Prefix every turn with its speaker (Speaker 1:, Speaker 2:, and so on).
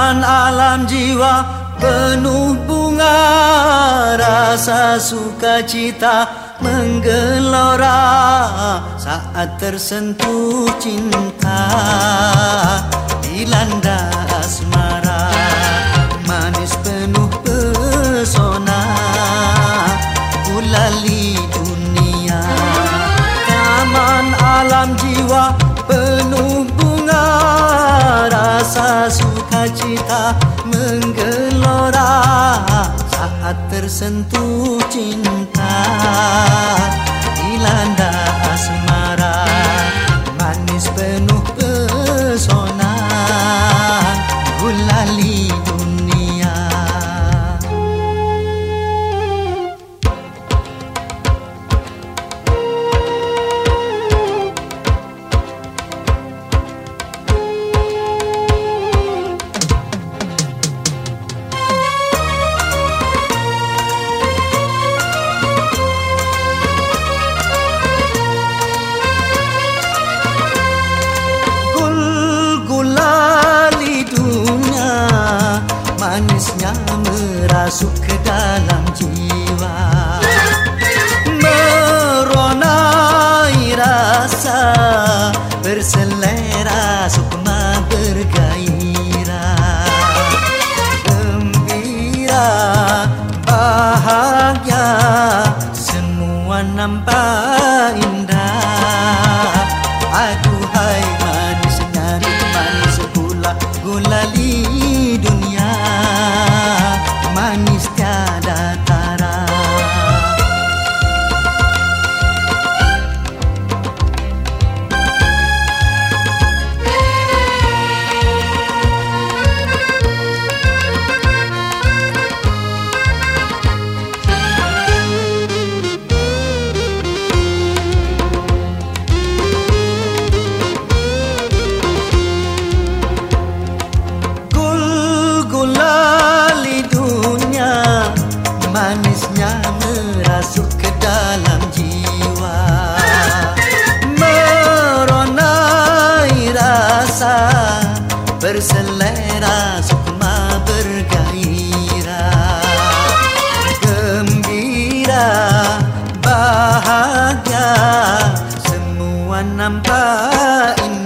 Speaker 1: Taman alam jiwa penuh bunga, rasa sukacita menggelora saat tersentuh cinta, dilanda asmara, manis penuh pesona, gulali dunia. Taman alam jiwa penuh bunga, rasa sukacita menggelora saat tersentuh cinta, dilanda asmara, manis penuh pesona, gulali dunia. Manisnya merasuk ke dalam jiwa, meronai rasa, berselera sukma bergairah, gembira, bahagia, semua nampak indah. Aduhai manisnya manis gula, gulali dunia, manis tiada tara. Manisnya merasuk ke dalam jiwa, meronai rasa, berselera sukma bergairah, gembira, bahagia, semua nampak indah.